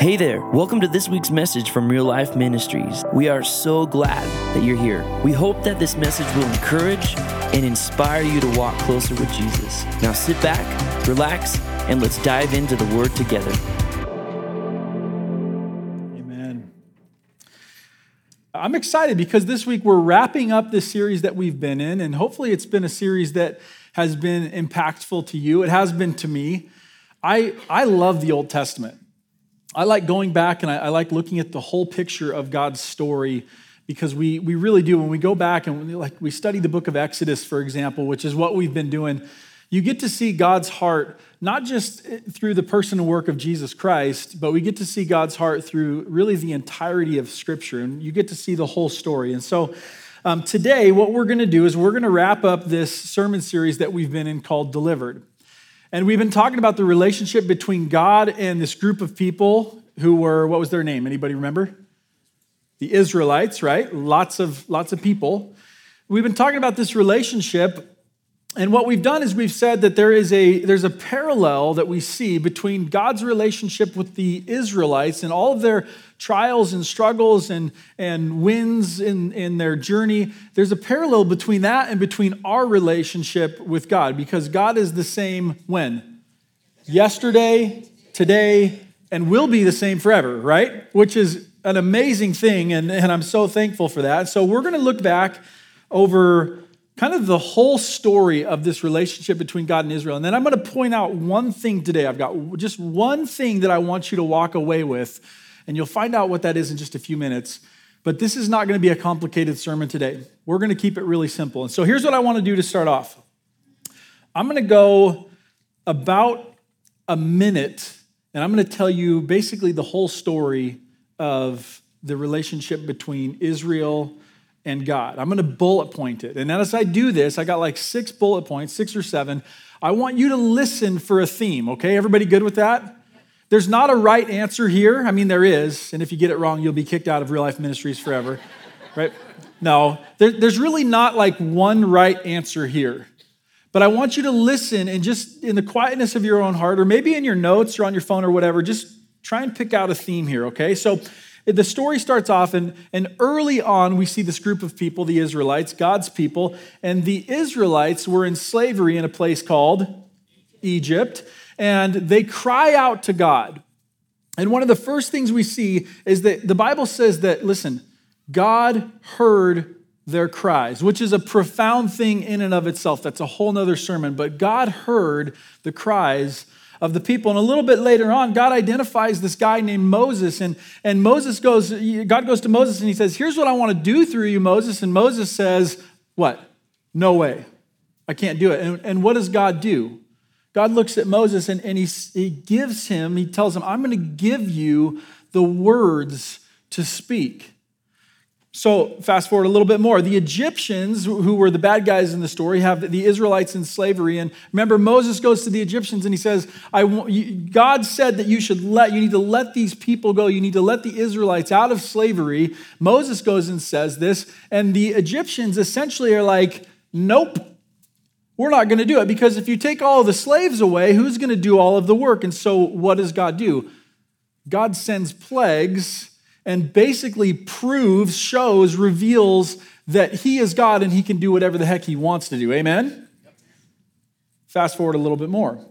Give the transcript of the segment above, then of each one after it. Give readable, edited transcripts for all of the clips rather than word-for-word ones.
Hey there, welcome to this week's message from Real Life Ministries. We are so glad that you're here. We hope that this message will encourage and inspire you to walk closer with Jesus. Now sit back, relax, and let's dive into the Word together. Amen. I'm excited because this week we're wrapping up this series that we've been in, and hopefully it's been a series that has been impactful to you. It has been to me. I love the Old Testament. I like going back and I like looking at the whole picture of God's story because we really do. When we go back and we study the book of Exodus, for example, which is what we've been doing, you get to see God's heart, not just through the person and work of Jesus Christ, but we get to see God's heart through really the entirety of Scripture, and you get to see the whole story. And so today, what we're going to do is we're going to wrap up this sermon series that we've been in called Delivered. And we've been talking about the relationship between God and this group of people who were, what was their name? Anybody remember? The Israelites, right? Lots of people. We've been talking about this relationship, and what we've done is we've said that there's a parallel that we see between God's relationship with the Israelites and all of their trials and struggles and wins in their journey. There's a parallel between that and between our relationship with God, because God is the same when? Yesterday, today, and will be the same forever, right? Which is an amazing thing, and I'm so thankful for that. So we're going to look back over kind of the whole story of this relationship between God and Israel. And then I'm going to point out one thing today. I've got just one thing that I want you to walk away with, and you'll find out what that is in just a few minutes. But this is not going to be a complicated sermon today. We're going to keep it really simple. And so here's what I want to do to start off. I'm going to go about a minute, and I'm going to tell you basically the whole story of the relationship between Israel and God. I'm going to bullet point it. And as I do this, I got like 6 bullet points, 6 or 7. I want you to listen for a theme, okay? Everybody good with that? There's not a right answer here. I mean, there is. And if you get it wrong, you'll be kicked out of Real Life Ministries forever, right? No, there's really not like one right answer here. But I want you to listen and just in the quietness of your own heart, or maybe in your notes or on your phone or whatever, just try and pick out a theme here, okay? So the story starts off, and early on, we see this group of people, the Israelites, God's people, and the Israelites were in slavery in a place called Egypt, and they cry out to God. And one of the first things we see is that the Bible says that, listen, God heard their cries, which is a profound thing in and of itself. That's a whole nother sermon, but God heard the cries of the people. And a little bit later on, God identifies this guy named Moses, and God goes to Moses and he says, here's what I want to do through you, Moses. And Moses says, what? No way. I can't do it. And what does God do? God looks at Moses and he tells him, I'm going to give you the words to speak. So fast forward a little bit more. The Egyptians, who were the bad guys in the story, have the Israelites in slavery. And remember, Moses goes to the Egyptians and he says, God said that you need to let these people go. You need to let the Israelites out of slavery. Moses goes and says this. And the Egyptians essentially are like, nope, we're not going to do it. Because if you take all of the slaves away, who's going to do all of the work? And so what does God do? God sends plagues and basically reveals that he is God and he can do whatever the heck he wants to do. Amen? Fast forward a little bit more.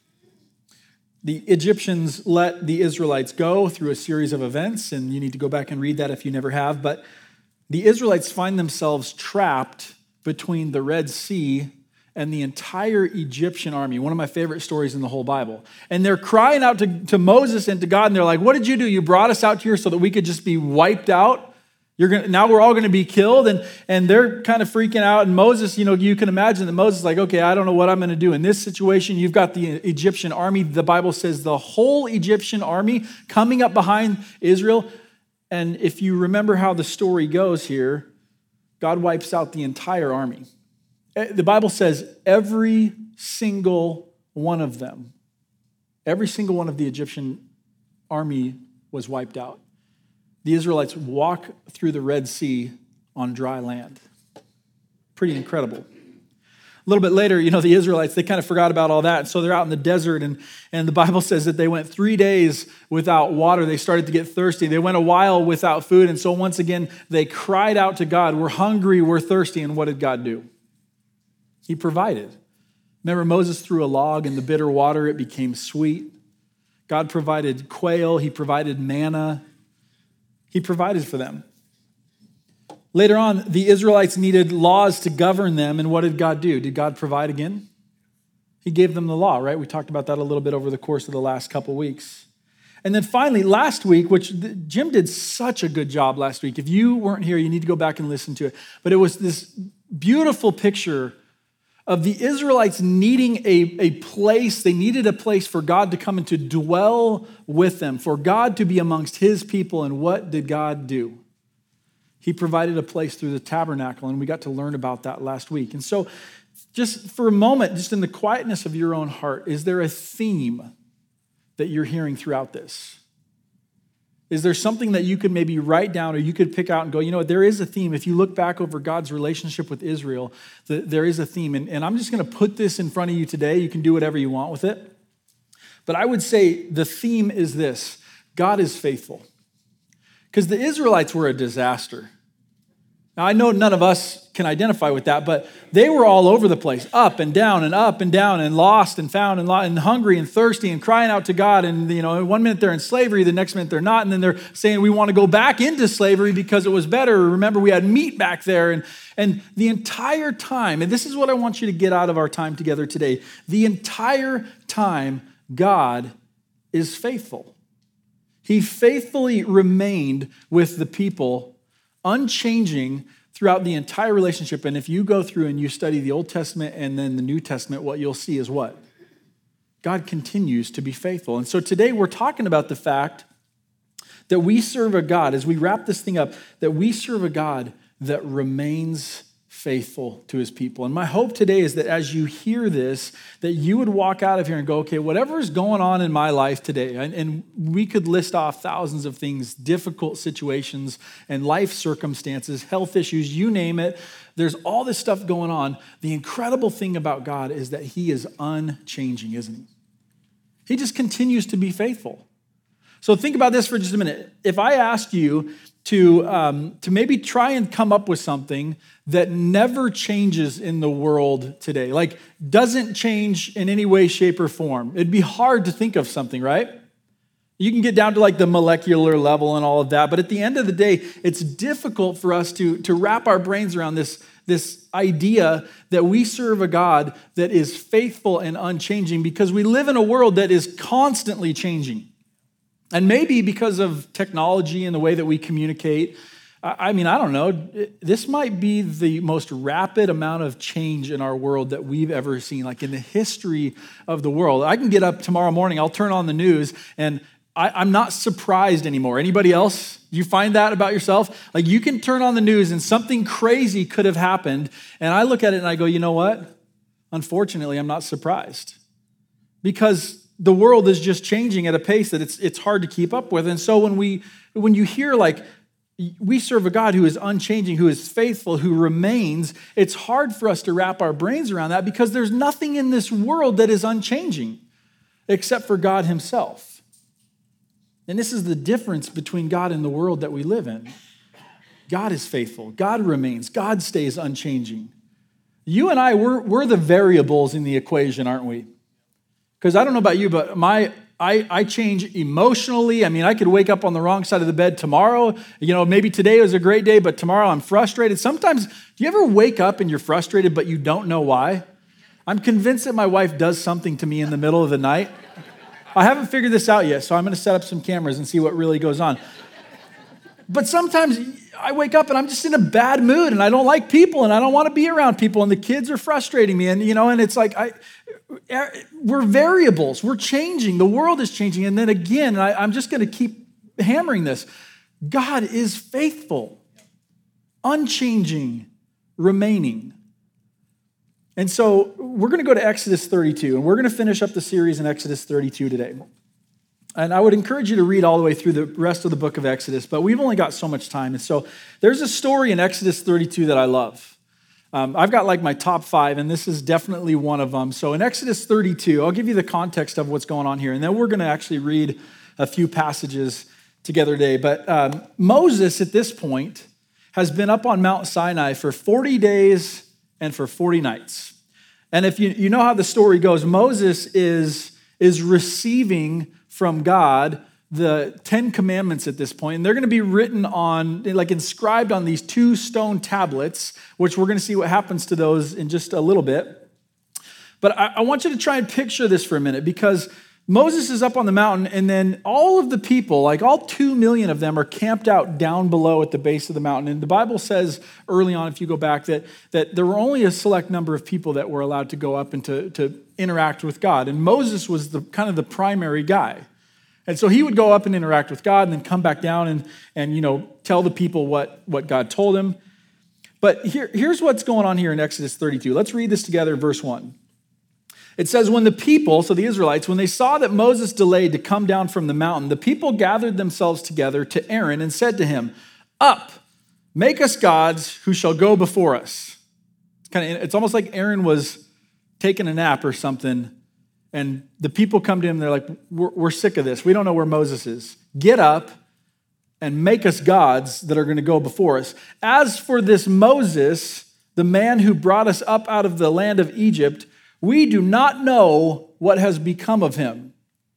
The Egyptians let the Israelites go through a series of events, and you need to go back and read that if you never have, but the Israelites find themselves trapped between the Red Sea and the entire Egyptian army, one of my favorite stories in the whole Bible. And they're crying out to Moses and to God, and they're like, what did you do? You brought us out here so that we could just be wiped out? Now we're all going to be killed? And they're kind of freaking out. And Moses, you can imagine that Moses is like, okay, I don't know what I'm going to do. In this situation, you've got the Egyptian army. The Bible says the whole Egyptian army coming up behind Israel. And if you remember how the story goes here, God wipes out the entire army. The Bible says every single one of them, every single one of the Egyptian army was wiped out. The Israelites walk through the Red Sea on dry land. Pretty incredible. A little bit later, the Israelites, they kind of forgot about all that. And so they're out in the desert, and the Bible says that they went 3 days without water. They started to get thirsty. They went a while without food. And so once again, they cried out to God, we're hungry, we're thirsty. And what did God do? He provided. Remember, Moses threw a log in the bitter water. It became sweet. God provided quail. He provided manna. He provided for them. Later on, the Israelites needed laws to govern them, and what did God do? Did God provide again? He gave them the law, right? We talked about that a little bit over the course of the last couple weeks. And then finally, last week, which Jim did such a good job last week. If you weren't here, you need to go back and listen to it. But it was this beautiful picture of the Israelites needing a place. They needed a place for God to come and to dwell with them, for God to be amongst his people. And what did God do? He provided a place through the tabernacle, and we got to learn about that last week. And so just for a moment, just in the quietness of your own heart, is there a theme that you're hearing throughout this? Is there something that you could maybe write down or you could pick out and go, you know what, there is a theme. If you look back over God's relationship with Israel, there is a theme. And I'm just going to put this in front of you today. You can do whatever you want with it. But I would say the theme is this: God is faithful. Because the Israelites were a disaster. Now, I know none of us can identify with that, but they were all over the place, up and down and lost and found and hungry and thirsty and crying out to God. And, 1 minute they're in slavery, the next minute they're not. And then they're saying, we want to go back into slavery because it was better. Remember, we had meat back there. And the entire time, and this is what I want you to get out of our time together today, the entire time, God is faithful. He faithfully remained with the people, unchanging throughout the entire relationship. And if you go through and you study the Old Testament and then the New Testament, what you'll see is what? God continues to be faithful. And so today we're talking about the fact that we serve a God, as we wrap this thing up, that we serve a God that remains faithful to his people. And my hope today is that as you hear this, that you would walk out of here and go, okay, whatever is going on in my life today, and we could list off thousands of things, difficult situations and life circumstances, health issues, you name it. There's all this stuff going on. The incredible thing about God is that he is unchanging, isn't he? He just continues to be faithful. So think about this for just a minute. If I asked you to maybe try and come up with something that never changes in the world today, like doesn't change in any way, shape, or form. It'd be hard to think of something, right? You can get down to like the molecular level and all of that, but at the end of the day, it's difficult for us to wrap our brains around this idea that we serve a God that is faithful and unchanging, because we live in a world that is constantly changing. And maybe because of technology and the way that we communicate, I don't know, this might be the most rapid amount of change in our world that we've ever seen, like in the history of the world. I can get up tomorrow morning, I'll turn on the news, and I'm not surprised anymore. Anybody else? You find that about yourself? Like you can turn on the news and something crazy could have happened, and I look at it and I go, you know what? Unfortunately, I'm not surprised. Because the world is just changing at a pace that it's hard to keep up with. And so when you hear like, we serve a God who is unchanging, who is faithful, who remains, it's hard for us to wrap our brains around that, because there's nothing in this world that is unchanging except for God himself. And this is the difference between God and the world that we live in. God is faithful. God remains. God stays unchanging. You and I, we're the variables in the equation, aren't we? Because I don't know about you, but I change emotionally. I could wake up on the wrong side of the bed tomorrow. Maybe today was a great day, but tomorrow I'm frustrated. Sometimes, do you ever wake up and you're frustrated, but you don't know why? I'm convinced that my wife does something to me in the middle of the night. I haven't figured this out yet, so I'm going to set up some cameras and see what really goes on. But sometimes I wake up and I'm just in a bad mood and I don't like people and I don't want to be around people and the kids are frustrating me. And it's like, we're variables. We're changing. The world is changing. And then again, I'm just going to keep hammering this. God is faithful, unchanging, remaining. And so we're going to go to Exodus 32 and we're going to finish up the series in Exodus 32 today. And I would encourage you to read all the way through the rest of the book of Exodus, but we've only got so much time. And so there's a story in Exodus 32 that I love. I've got like my top 5, and this is definitely one of them. So in Exodus 32, I'll give you the context of what's going on here, and then we're going to actually read a few passages together today. But Moses, at this point, has been up on Mount Sinai for 40 days and for 40 nights. And if you know how the story goes, Moses is receiving from God the 10 Commandments at this point, and they're going to be written on, like inscribed on these 2 stone tablets, which we're going to see what happens to those in just a little bit. But I want you to try and picture this for a minute, because Moses is up on the mountain, and then all of the people, like all 2 million of them, are camped out down below at the base of the mountain. And the Bible says early on, if you go back, that there were only a select number of people that were allowed to go up and to interact with God. And Moses was kind of the primary guy. And so he would go up and interact with God and then come back down and tell the people what God told him. But here's what's going on here in Exodus 32. Let's read this together, verse 1. It says, when the people, so the Israelites, when they saw that Moses delayed to come down from the mountain, the people gathered themselves together to Aaron and said to him, "Up, make us gods who shall go before us." It's almost like Aaron was taking a nap or something. And the people come to him, they're like, we're sick of this. We don't know where Moses is. Get up and make us gods that are going to go before us. As for this Moses, the man who brought us up out of the land of Egypt, we do not know what has become of him.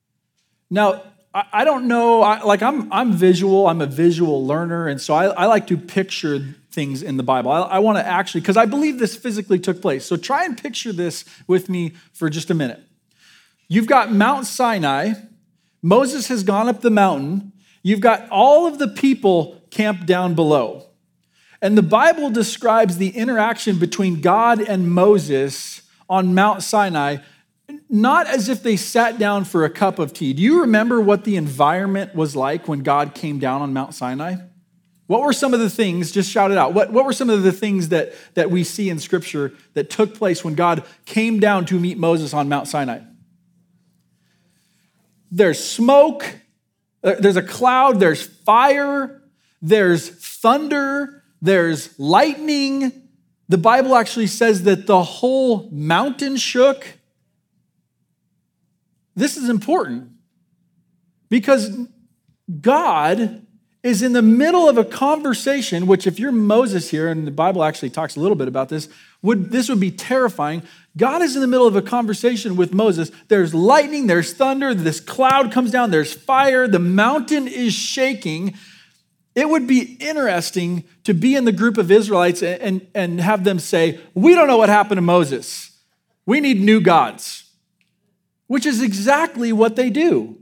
Now, I don't know, I'm visual, I'm a visual learner, and so I like to picture things in the Bible. I want to actually, because I believe this physically took place. So try and picture this with me for just a minute. You've got Mount Sinai. Moses has gone up the mountain. You've got all of the people camped down below. And the Bible describes the interaction between God and Moses on Mount Sinai, not as if they sat down for a cup of tea. Do you remember what the environment was like when God came down on Mount Sinai? What were some of the things, just shout it out, what were some of the things that we see in Scripture that took place when God came down to meet Moses on Mount Sinai? There's smoke, there's a cloud, there's fire, there's thunder, there's lightning. The Bible actually says that the whole mountain shook. This is important because God is in the middle of a conversation, which if you're Moses here, and the Bible actually talks a little bit about this, this would be terrifying. God is in the middle of a conversation with Moses. There's lightning, there's thunder, this cloud comes down, there's fire, the mountain is shaking. It would be interesting to be in the group of Israelites and have them say, "We don't know what happened to Moses. We need new gods," which is exactly what they do.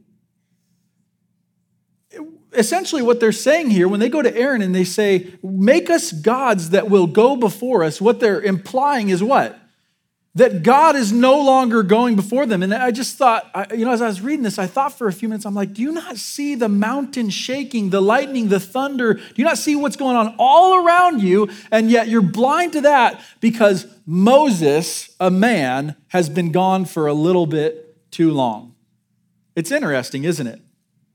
Essentially what they're saying here, when they go to Aaron and they say, "Make us gods that will go before us," what they're implying is what? That God is no longer going before them. And I just thought, as I was reading this, I thought for a few minutes, I'm like, do you not see the mountain shaking, the lightning, the thunder? Do you not see what's going on all around you? And yet you're blind to that because Moses, a man, has been gone for a little bit too long. It's interesting, isn't it?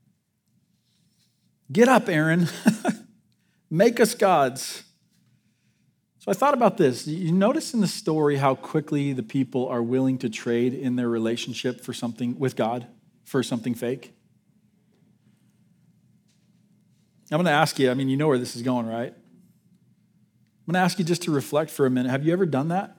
Get up, Aaron. Make us gods. So I thought about this. You notice in the story how quickly the people are willing to trade in their relationship for something with God, for something fake? I'm going to ask you, you know where this is going, right? I'm going to ask you just to reflect for a minute. Have you ever done that?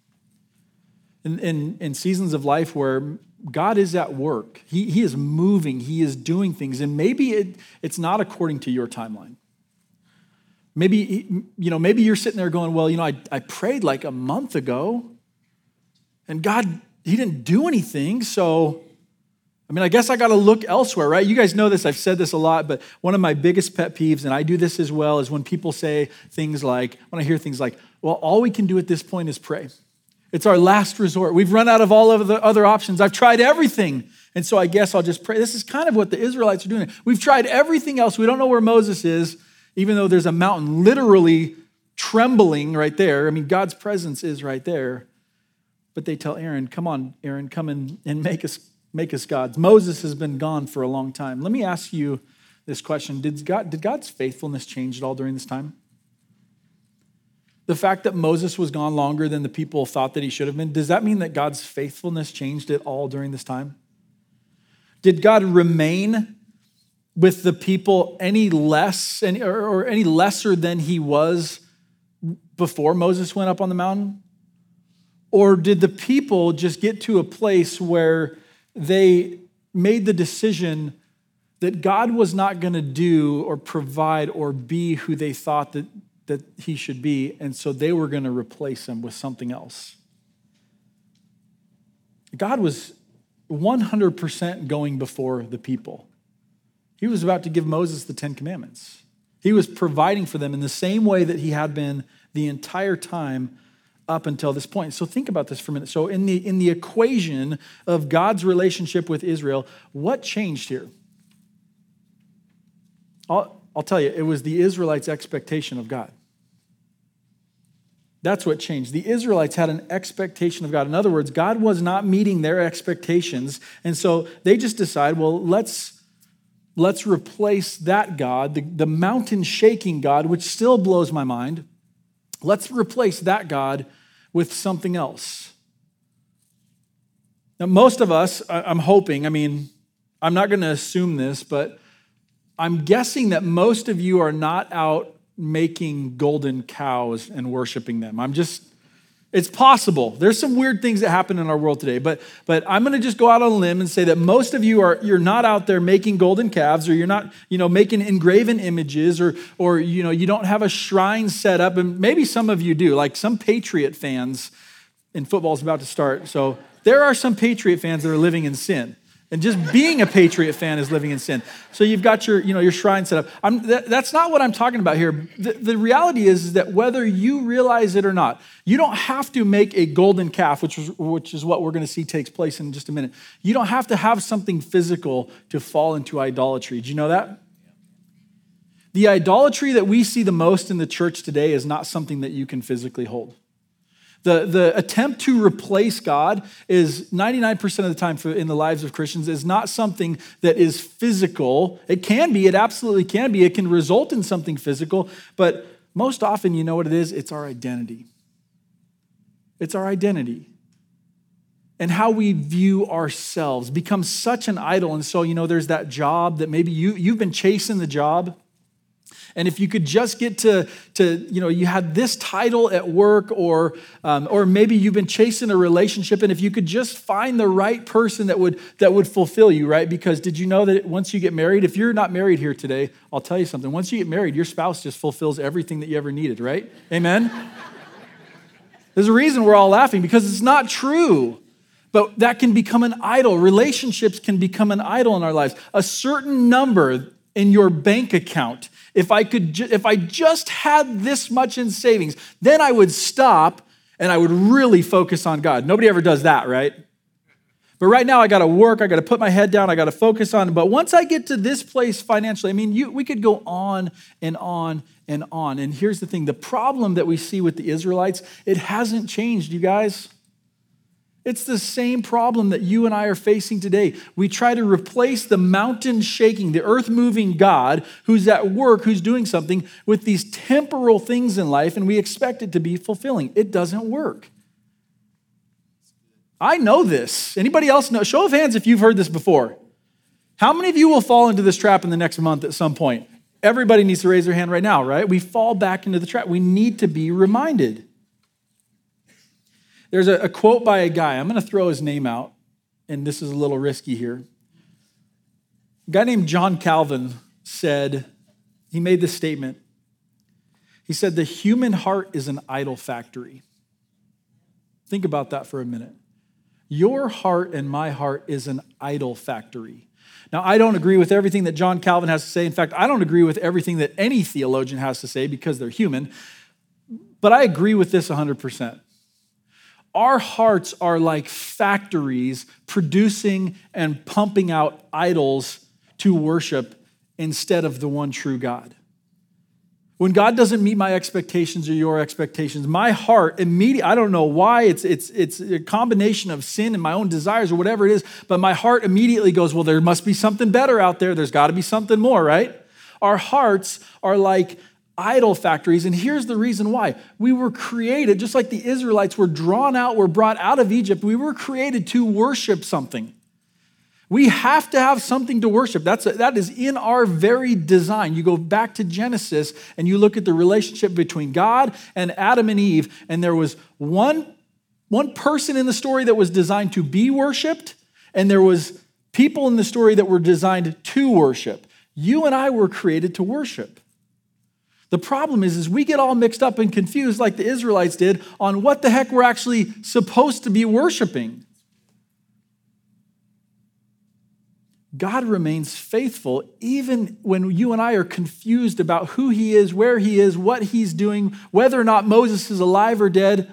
In seasons of life where God is at work. He is moving. He is doing things. And maybe it's not according to your timeline. Maybe you're sitting there going, well, I prayed like a month ago and God, he didn't do anything. So, I guess I got to look elsewhere, right? You guys know this. I've said this a lot, but one of my biggest pet peeves, and I do this as well, is when people say things like, when I hear things like, well, all we can do at this point is pray. It's our last resort. We've run out of all of the other options. I've tried everything. And so I guess I'll just pray. This is kind of what the Israelites are doing. We've tried everything else. We don't know where Moses is, even though there's a mountain literally trembling right there. God's presence is right there. But they tell Aaron, come on, Aaron, come and make us gods. Moses has been gone for a long time. Let me ask you this question. Did God's faithfulness change at all during this time? The fact that Moses was gone longer than the people thought that he should have been, does that mean that God's faithfulness changed at all during this time? Did God remain with the people any less or any lesser than he was before Moses went up on the mountain? Or did the people just get to a place where they made the decision that God was not going to do or provide or be who they thought that he should be, and so they were going to replace him with something else? God was 100% going before the people. He was about to give Moses the 10 Commandments. He was providing for them in the same way that he had been the entire time up until this point. So think about this for a minute. So in the equation of God's relationship with Israel, what changed here? I'll tell you, it was the Israelites' expectation of God. That's what changed. The Israelites had an expectation of God. In other words, God was not meeting their expectations. And so they just decide, well, let's replace that God, the mountain shaking God, which still blows my mind. Let's replace that God with something else. Now, most of us, I'm hoping, I'm not going to assume this, but I'm guessing that most of you are not out making golden cows and worshiping them. It's possible. There's some weird things that happen in our world today, but I'm going to just go out on a limb and say that most of you're not out there making golden calves, or you're not, making engraven images, or you don't have a shrine set up, and maybe some of you do, like some Patriot fans, and football's about to start, so there are some Patriot fans that are living in sin. And just being a Patriot fan is living in sin. So you've got your shrine set up. That's not what I'm talking about here. The reality is that whether you realize it or not, you don't have to make a golden calf, which is what we're going to see takes place in just a minute. You don't have to have something physical to fall into idolatry. Do you know that? The idolatry that we see the most in the church today is not something that you can physically hold. The attempt to replace God is 99% of the time in the lives of Christians is not something that is physical. It can be, it absolutely can be. It can result in something physical, but most often, you know what it is? It's our identity. It's our identity. And how we view ourselves becomes such an idol. And so, there's that job that maybe you've been chasing the job. And if you could just get to you had this title at work, or maybe you've been chasing a relationship, and if you could just find the right person that would fulfill you, right? Because did you know that once you get married, if you're not married here today, I'll tell you something. Once you get married, your spouse just fulfills everything that you ever needed, right? Amen? There's a reason we're all laughing, because it's not true. But that can become an idol. Relationships can become an idol in our lives. A certain number in your bank account, if I just had this much in savings, then I would stop and I would really focus on God. Nobody ever does that, right? But right now I got to work, I got to put my head down, I got to focus on it. But once I get to this place financially, we could go on and on and on. And here's the thing, the problem that we see with the Israelites, it hasn't changed, you guys. It's the same problem that you and I are facing today. We try to replace the mountain shaking, the earth moving God who's at work, who's doing something, with these temporal things in life, and we expect it to be fulfilling. It doesn't work. I know this. Anybody else know? Show of hands if you've heard this before. How many of you will fall into this trap in the next month at some point? Everybody needs to raise their hand right now, right? We fall back into the trap. We need to be reminded. There's a quote by a guy. I'm going to throw his name out, and this is a little risky here. A guy named John Calvin he made this statement. He said, "The human heart is an idol factory." Think about that for a minute. Your heart and my heart is an idol factory. Now, I don't agree with everything that John Calvin has to say. In fact, I don't agree with everything that any theologian has to say because they're human. But I agree with this 100%. Our hearts are like factories producing and pumping out idols to worship instead of the one true God. When God doesn't meet my expectations or your expectations, my heart immediately, I don't know why, it's a combination of sin and my own desires or whatever it is, but my heart immediately goes, well, there must be something better out there. There's got to be something more, right? Our hearts are like idol factories. And here's the reason why. We were created, just like the Israelites were drawn out, were brought out of Egypt, we were created to worship something. We have to have something to worship. That is in our very design. You go back to Genesis and you look at the relationship between God and Adam and Eve, and there was one person in the story that was designed to be worshiped, and there was people in the story that were designed to worship. You and I were created to worship. The problem is we get all mixed up and confused like the Israelites did on what the heck we're actually supposed to be worshiping. God remains faithful even when you and I are confused about who he is, where he is, what he's doing, whether or not Moses is alive or dead.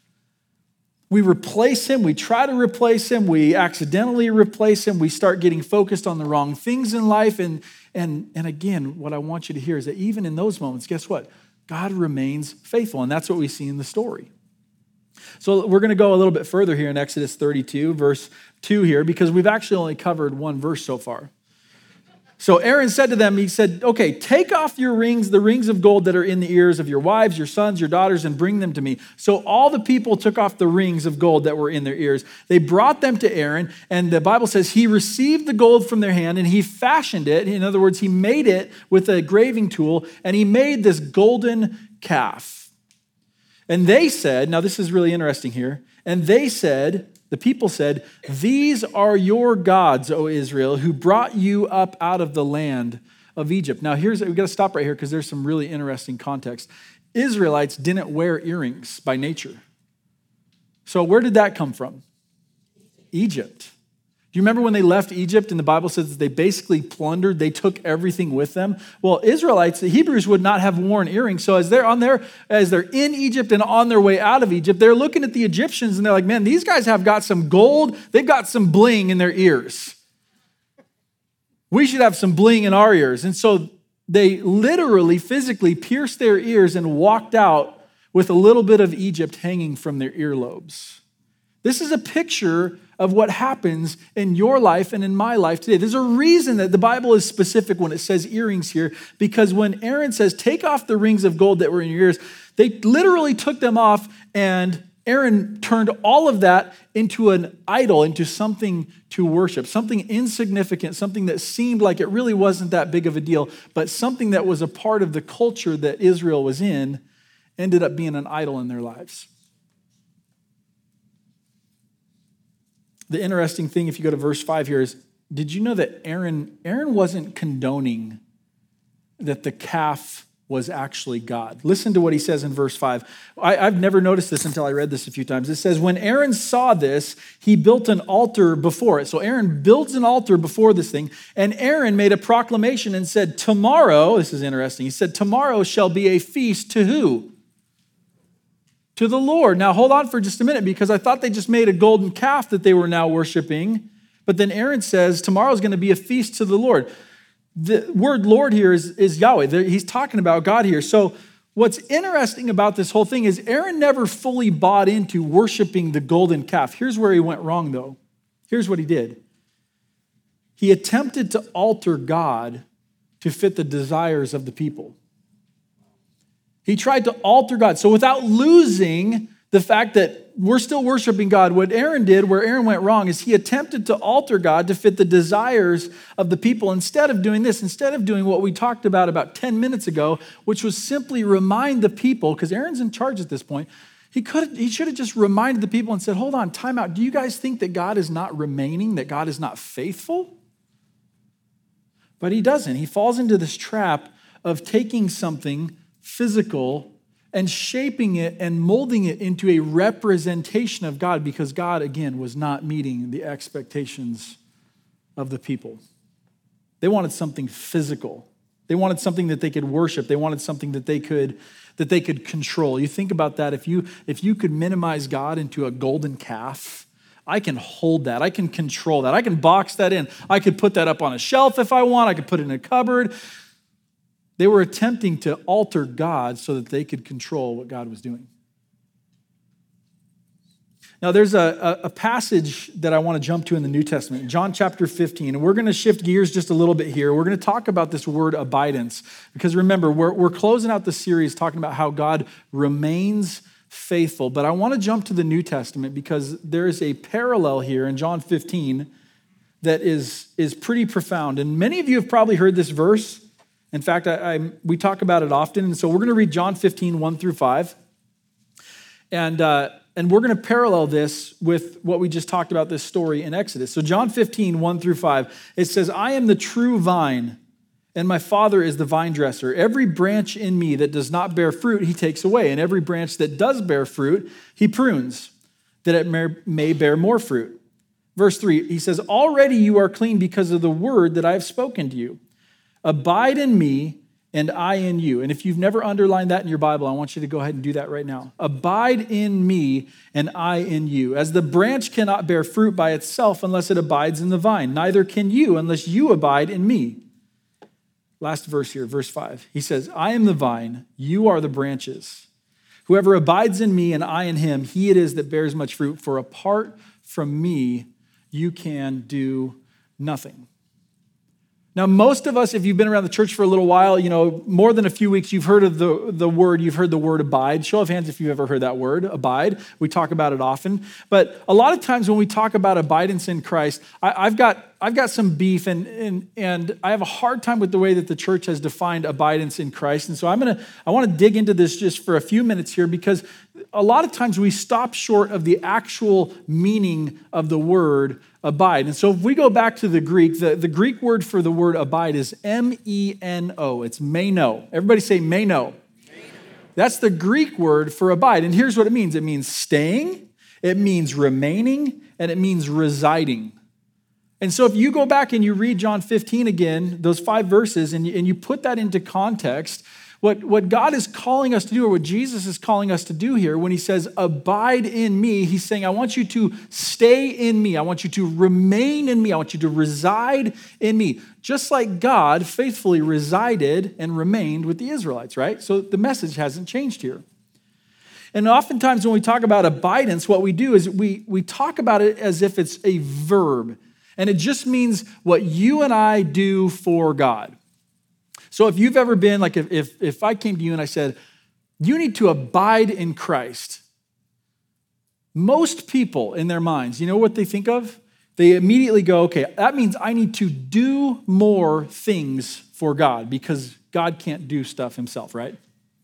We replace him, we try to replace him, we accidentally replace him, we start getting focused on the wrong things in life. And again, what I want you to hear is that even in those moments, guess what? God remains faithful, and that's what we see in the story. So we're going to go a little bit further here in Exodus 32, verse 2 here, because we've actually only covered one verse so far. So Aaron said to them, he said, okay, take off your rings, the rings of gold that are in the ears of your wives, your sons, your daughters, and bring them to me. So all the people took off the rings of gold that were in their ears. They brought them to Aaron, and the Bible says he received the gold from their hand, and he fashioned it. In other words, he made it with a graving tool, and he made this golden calf. And they said, now this is really interesting here, and they said, the people said, these are your gods, O Israel, who brought you up out of the land of Egypt. Now we've got to stop right here because there's some really interesting context. Israelites didn't wear earrings by nature. So where did that come from? Egypt. Do you remember when they left Egypt and the Bible says that they basically plundered, they took everything with them? Well, Israelites, the Hebrews would not have worn earrings. So as they're in Egypt and on their way out of Egypt, they're looking at the Egyptians and they're like, man, these guys have got some gold. They've got some bling in their ears. We should have some bling in our ears. And so they literally, physically pierced their ears and walked out with a little bit of Egypt hanging from their earlobes. This is a picture of what happens in your life and in my life today. There's a reason that the Bible is specific when it says earrings here, because when Aaron says, take off the rings of gold that were in your ears, they literally took them off, and Aaron turned all of that into an idol, into something to worship, something insignificant, something that seemed like it really wasn't that big of a deal, but something that was a part of the culture that Israel was in ended up being an idol in their lives. The interesting thing, if you go to verse 5 here, is did you know that Aaron wasn't condoning that the calf was actually God? Listen to what he says in verse 5. I've never noticed this until I read this a few times. It says, when Aaron saw this, he built an altar before it. So Aaron builds an altar before this thing, and Aaron made a proclamation and said, tomorrow, this is interesting, he said, tomorrow shall be a feast to who? To the Lord. Now hold on for just a minute, because I thought they just made a golden calf that they were now worshiping. But then Aaron says tomorrow is going to be a feast to the Lord. The word Lord here is Yahweh. He's talking about God here. So what's interesting about this whole thing is Aaron never fully bought into worshiping the golden calf. Here's where he went wrong, though. Here's what he did. He attempted to alter God to fit the desires of the people. He tried to alter God. So without losing the fact that we're still worshiping God, what Aaron did, where Aaron went wrong, is he attempted to alter God to fit the desires of the people. Instead of doing this, instead of doing what we talked about 10 minutes ago, which was simply remind the people, because Aaron's in charge at this point, he should have just reminded the people and said, hold on, time out. Do you guys think that God is not remaining, that God is not faithful? But he doesn't. He falls into this trap of taking something physical and shaping it and molding it into a representation of God, because God, again, was not meeting the expectations of the people. They wanted something physical. They wanted something that they could worship. They wanted something that they could control. You think about that. If you could minimize God into a golden calf, I can hold that. I can control that. I can box that in. I could put that up on a shelf if I want. I could put it in a cupboard. They were attempting to alter God so that they could control what God was doing. Now, there's a passage that I want to jump to in the New Testament, John chapter 15, and we're going to shift gears just a little bit here. We're going to talk about this word abidance, because remember, we're closing out the series talking about how God remains faithful, but I want to jump to the New Testament because there is a parallel here in John 15 that is pretty profound, and many of you have probably heard this verse. In fact, we talk about it often, and so we're going to read John 15, 1 through 5, and we're going to parallel this with what we just talked about, this story in Exodus. So John 15, 1 through 5, it says, I am the true vine, and my Father is the vine dresser. Every branch in me that does not bear fruit, he takes away. And every branch that does bear fruit, he prunes, that it may bear more fruit. Verse 3, he says, already you are clean because of the word that I have spoken to you. Abide in me, and I in you. And if you've never underlined that in your Bible, I want you to go ahead and do that right now. Abide in me, and I in you. As the branch cannot bear fruit by itself unless it abides in the vine, neither can you unless you abide in me. Last verse here, verse 5. He says, I am the vine, you are the branches. Whoever abides in me and I in him, he it is that bears much fruit. For apart from me, you can do nothing. Now, most of us, if you've been around the church for a little while, more than a few weeks, you've heard of the word abide. Show of hands if you've ever heard that word, abide. We talk about it often. But a lot of times when we talk about abidance in Christ, I've got some beef and I have a hard time with the way that the church has defined abidance in Christ. And so I want to dig into this just for a few minutes here, because a lot of times we stop short of the actual meaning of the word abide. And so if we go back to the Greek, the Greek word for the word abide is M-E-N-O. It's meno. Everybody say meno. That's the Greek word for abide. And here's what it means. It means staying, it means remaining, and it means residing. And so if you go back and you read John 15 again, those 5 verses, and you put that into context, what God is calling us to do, or what Jesus is calling us to do here, when he says, abide in me, he's saying, I want you to stay in me. I want you to remain in me. I want you to reside in me. Just like God faithfully resided and remained with the Israelites, right? So the message hasn't changed here. And oftentimes when we talk about abidance, what we do is we talk about it as if it's a verb. And it just means what you and I do for God. So if you've ever been, like if I came to you and I said, you need to abide in Christ, most people in their minds, you know what they think of? They immediately go, okay, that means I need to do more things for God because God can't do stuff himself, right?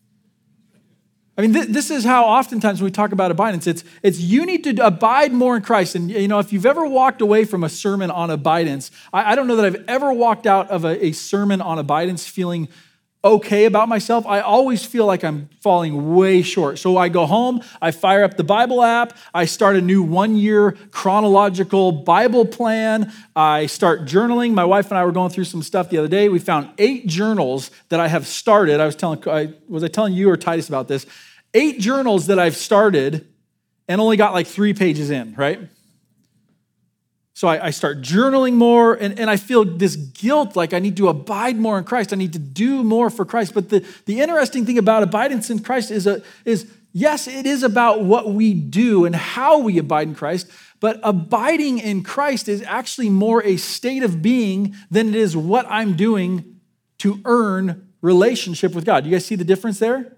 I mean, this is how oftentimes when we talk about abidance, it's you need to abide more in Christ. And, if you've ever walked away from a sermon on abidance, I don't know that I've ever walked out of a sermon on abidance feeling okay about myself. I always feel like I'm falling way short. So I go home, I fire up the Bible app, I start a new 1-year chronological Bible plan, I start journaling. My wife and I were going through some stuff the other day. We found 8 journals that I have started. Was I telling you or Titus about this? 8 journals that I've started and only got like 3 pages in, right? So I start journaling more, and I feel this guilt, like I need to abide more in Christ. I need to do more for Christ. But the interesting thing about abidance in Christ is yes, it is about what we do and how we abide in Christ, but abiding in Christ is actually more a state of being than it is what I'm doing to earn relationship with God. You guys see the difference there?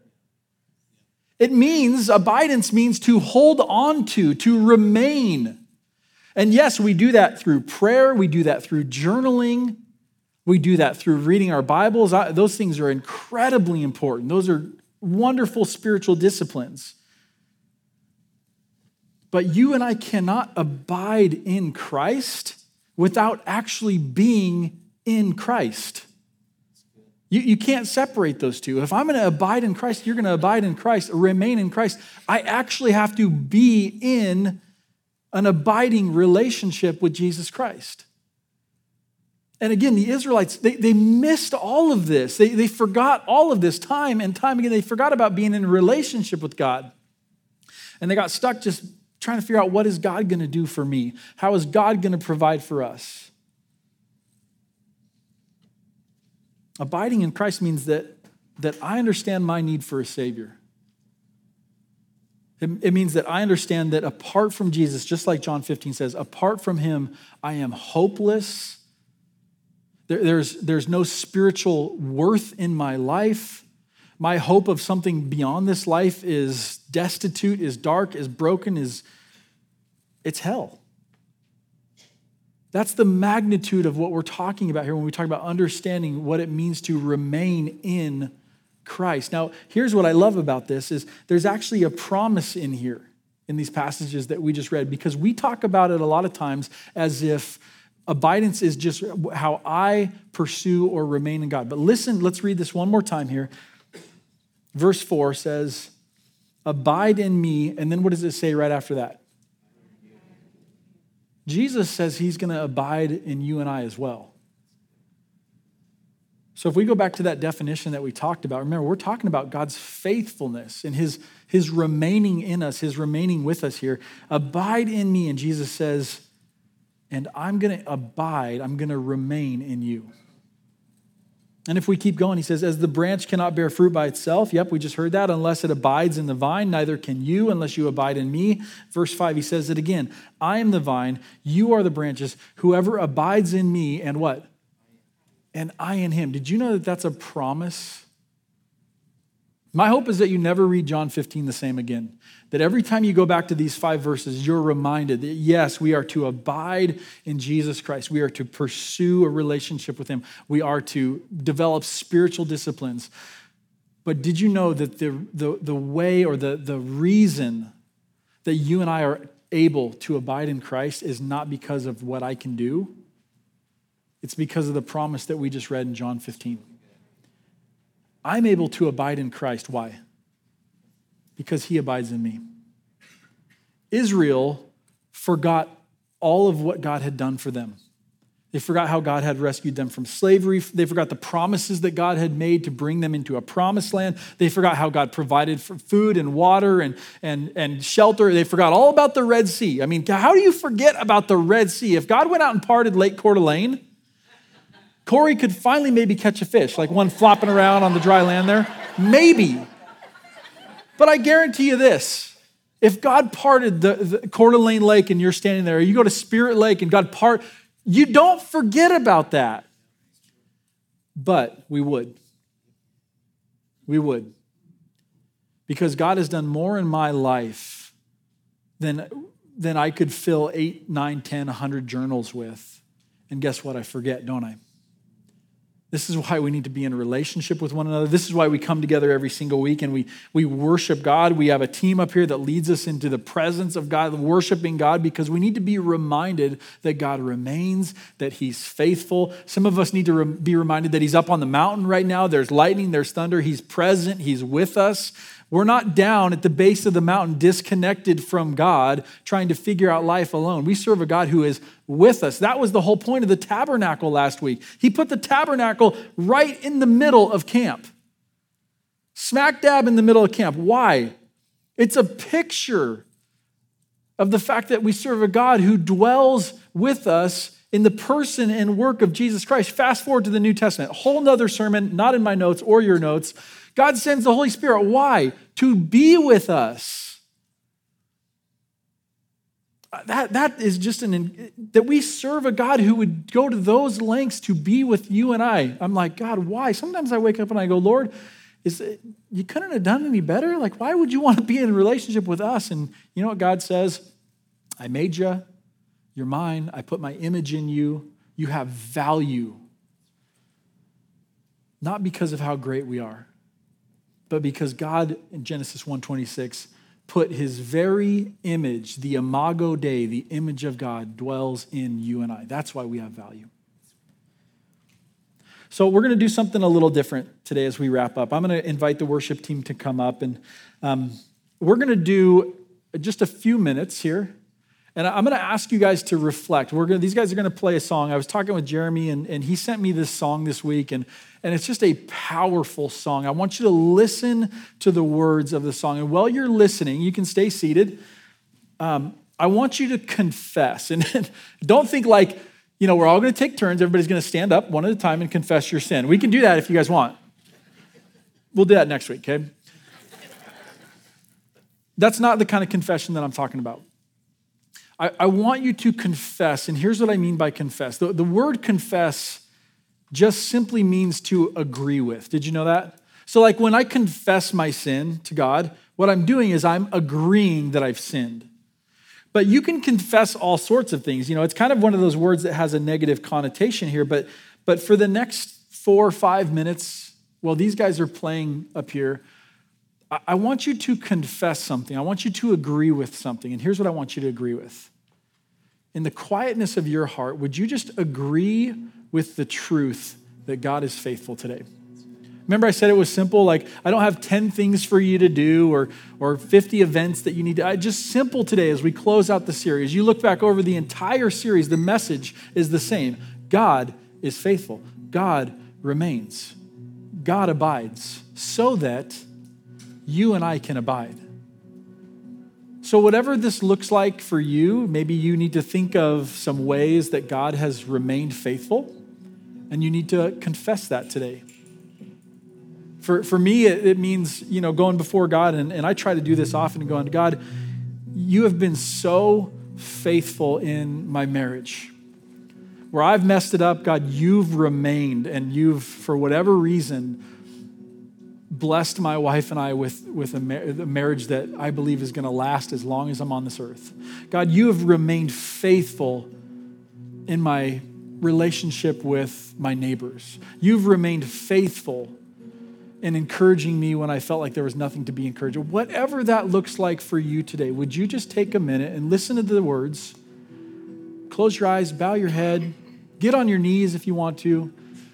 Abidance means to hold on to remain. And yes, we do that through prayer. We do that through journaling. We do that through reading our Bibles. Those things are incredibly important. Those are wonderful spiritual disciplines. But you and I cannot abide in Christ without actually being in Christ. You can't separate those two. If I'm going to abide in Christ, you're going to abide in Christ, remain in Christ. I actually have to be in an abiding relationship with Jesus Christ. And again, the Israelites, they missed all of this. They forgot all of this time and time again. They forgot about being in a relationship with God. And they got stuck just trying to figure out, what is God going to do for me? How is God going to provide for us? Abiding in Christ means that I understand my need for a Savior. It means that I understand that apart from Jesus, just like John 15 says, apart from him, I am hopeless. There's no spiritual worth in my life. My hope of something beyond this life is destitute, is dark, is broken, it's hell. That's the magnitude of what we're talking about here when we talk about understanding what it means to remain in Christ. Now, here's what I love about this is there's actually a promise in here in these passages that we just read, because we talk about it a lot of times as if abidance is just how I pursue or remain in God. But listen, let's read this one more time here. Verse 4 says, abide in me. And then what does it say right after that? Jesus says he's going to abide in you and I as well. So if we go back to that definition that we talked about, remember, we're talking about God's faithfulness and his remaining in us, his remaining with us here. Abide in me, and Jesus says, and I'm going to abide, I'm going to remain in you. And if we keep going, he says, as the branch cannot bear fruit by itself, yep, we just heard that, unless it abides in the vine, neither can you unless you abide in me. Verse 5, he says it again, I am the vine, you are the branches, whoever abides in me, and what? And I in him. Did you know that that's a promise? My hope is that you never read John 15 the same again. That every time you go back to these 5 verses, you're reminded that yes, we are to abide in Jesus Christ. We are to pursue a relationship with him. We are to develop spiritual disciplines. But did you know that the way or the reason that you and I are able to abide in Christ is not because of what I can do? It's because of the promise that we just read in John 15. I'm able to abide in Christ. Why? Because he abides in me. Israel forgot all of what God had done for them. They forgot how God had rescued them from slavery. They forgot the promises that God had made to bring them into a promised land. They forgot how God provided for food and water and shelter. They forgot all about the Red Sea. I mean, how do you forget about the Red Sea? If God went out and parted Lake Coeur d'Alene, Corey could finally maybe catch a fish, like one flopping around on the dry land there. Maybe. But I guarantee you this. If God parted the Coeur d'Alene Lake and you're standing there, or you go to Spirit Lake and God you don't forget about that. But we would. We would. Because God has done more in my life than I could fill 8, 9, 10, 100 journals with. And guess what? I forget, don't I? This is why we need to be in a relationship with one another. This is why we come together every single week and we worship God. We have a team up here that leads us into the presence of God, worshiping God, because we need to be reminded that God remains, that he's faithful. Some of us need to be reminded that he's up on the mountain right now. There's lightning, there's thunder. He's present, he's with us. We're not down at the base of the mountain, disconnected from God, trying to figure out life alone. We serve a God who is with us. That was the whole point of the tabernacle last week. He put the tabernacle right in the middle of camp. Smack dab in the middle of camp. Why? It's a picture of the fact that we serve a God who dwells with us in the person and work of Jesus Christ. Fast forward to the New Testament. A whole nother sermon, not in my notes or your notes. God sends the Holy Spirit. Why? To be with us. That is just that we serve a God who would go to those lengths to be with you and I. I'm like, God, why? Sometimes I wake up and I go, Lord, you couldn't have done any better? Like, why would you want to be in a relationship with us? And you know what God says? I made you. You're mine. I put my image in you. You have value. Not because of how great we are, but because God, in Genesis 1:26, put his very image, the imago Dei, the image of God, dwells in you and I. That's why we have value. So we're going to do something a little different today as we wrap up. I'm going to invite the worship team to come up, and we're going to do just a few minutes here. And I'm going to ask you guys to reflect. These guys are going to play a song. I was talking with Jeremy, and he sent me this song this week, and it's just a powerful song. I want you to listen to the words of the song. And while you're listening, you can stay seated. I want you to confess. And don't think like, we're all going to take turns. Everybody's going to stand up one at a time and confess your sin. We can do that if you guys want. We'll do that next week, okay? That's not the kind of confession that I'm talking about. I want you to confess, and here's what I mean by confess. The word confess just simply means to agree with. Did you know that? So like when I confess my sin to God, what I'm doing is I'm agreeing that I've sinned. But you can confess all sorts of things. You know, it's kind of one of those words that has a negative connotation here, but for the next 4 or 5 minutes, while these guys are playing up here, I want you to confess something. I want you to agree with something. And here's what I want you to agree with. In the quietness of your heart, would you just agree with the truth that God is faithful today? Remember I said it was simple? Like, I don't have 10 things for you to do or 50 events that you need to. Just simple today as we close out the series. You look back over the entire series, the message is the same. God is faithful. God remains. God abides so that you and I can abide. So whatever this looks like for you, maybe you need to think of some ways that God has remained faithful, and you need to confess that today. For me, it means, going before God, and I try to do this often, and going, God, you have been so faithful in my marriage. Where I've messed it up, God, you've remained, and you've, for whatever reason, blessed my wife and I with a marriage that I believe is going to last as long as I'm on this earth. God, you have remained faithful in my relationship with my neighbors. You've remained faithful in encouraging me when I felt like there was nothing to be encouraged. Whatever that looks like for you today, would you just take a minute and listen to the words? Close your eyes, bow your head, get on your knees if you want to,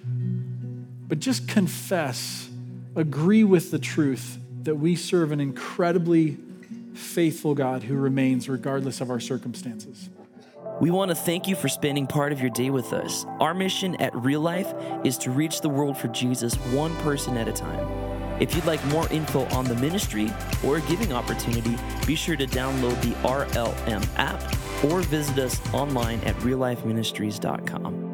but just confess. Agree with the truth that we serve an incredibly faithful God who remains regardless of our circumstances. We want to thank you for spending part of your day with us. Our mission at Real Life is to reach the world for Jesus one person at a time. If you'd like more info on the ministry or a giving opportunity, be sure to download the RLM app or visit us online at reallifeministries.com.